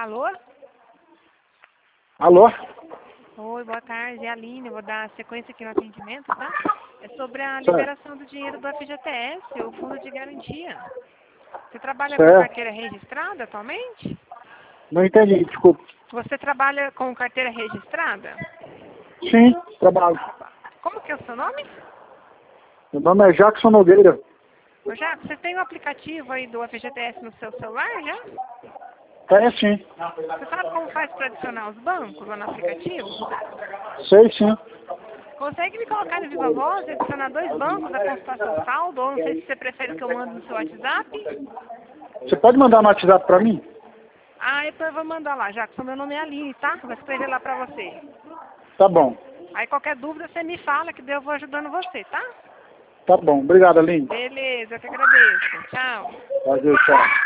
Alô? Alô? Oi, boa tarde. É a Aline. Vou dar sequência aqui no atendimento, tá? É sobre a liberação do dinheiro do FGTS, o Fundo de Garantia. Você trabalha com Certo. carteira registrada atualmente? Não entendi, desculpa. Você trabalha com carteira registrada? Sim, trabalho. Como que é o seu nome? Meu nome é Jackson Nogueira. Ô, Jaco, você tem o aplicativo aí do FGTS no seu celular já? Tem sim. Você sabe como faz para adicionar os bancos lá no aplicativo? Sei sim. Consegue me colocar no Viva Voz e adicionar 2 bancos a consultar seu saldo? Ou não sei se você prefere que eu mande no seu WhatsApp? Você pode mandar no WhatsApp pra mim? Ah, então eu vou mandar lá, Jackson. Meu nome é Aline, tá? Vou escrever lá pra você. Tá bom. Aí qualquer dúvida você me fala que daí eu vou ajudando você, tá? Tá bom. Obrigado, Aline. Beleza, eu que agradeço. Tchau. Valeu, tchau.